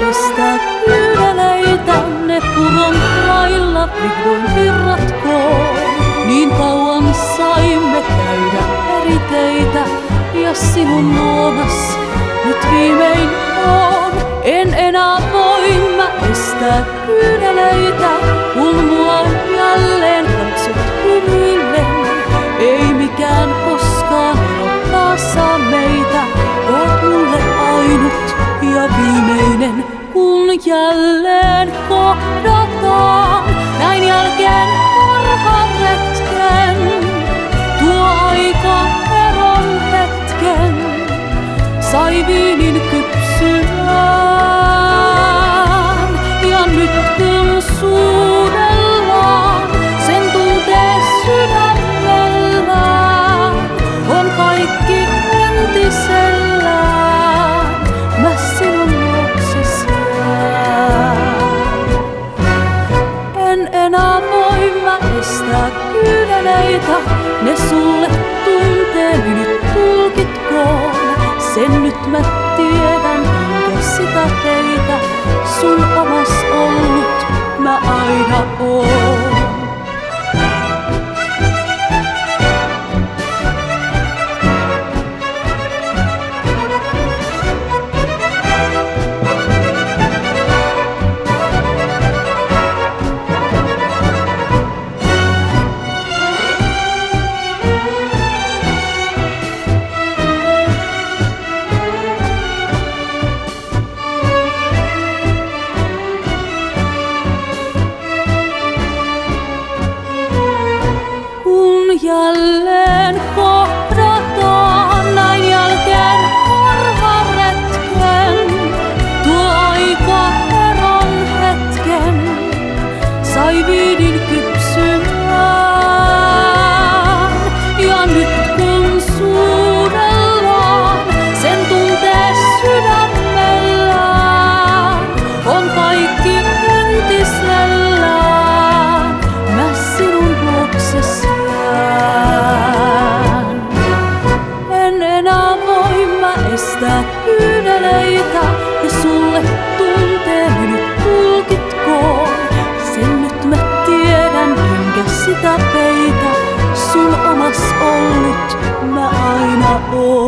estää kyyneleitä, ne puron lailla vihdoin virratkoon. Niin kauan saimme käydä eri teitä, ja sinun luonas nyt viimein on. En enää voi mä estää kyyneleitä, kun mua jälleen katsot hymyillen. Ei mikään koskaan erottaa saa meitä, oot mulle ainut ja viimeinen. Kun jälleen kohdataan, näin jälkeen harhan hetken, tuo aika eron hetken sai viinin kypsymään. Ja nyt kun suudellaan, sen tuntee sydämellään, on kaikki entisellään, mä sinun luokses jään. En enää voi mä estää kyyneleitä, ne sulle tunteeni nyt tulkitkoon. Sen nyt mä tiedän, enkä sitä heitä, sun omas ollut mä aina oon. Jälleen kohdataan, näin jälkeen harhan retken, tuo aika eron hetken sai viinin kypsymään. Ja nyt kun suudellaan, sen tuntee sydämellään, on kaikki entisellään, mä sinun luokses jään. En enää voi mä estää kyyneleitä, ja sulle tunteeni nyt tulkitkoon. Sen nyt mä tiedän, enkä sitä peitä, sun omas ollut mä aina oon.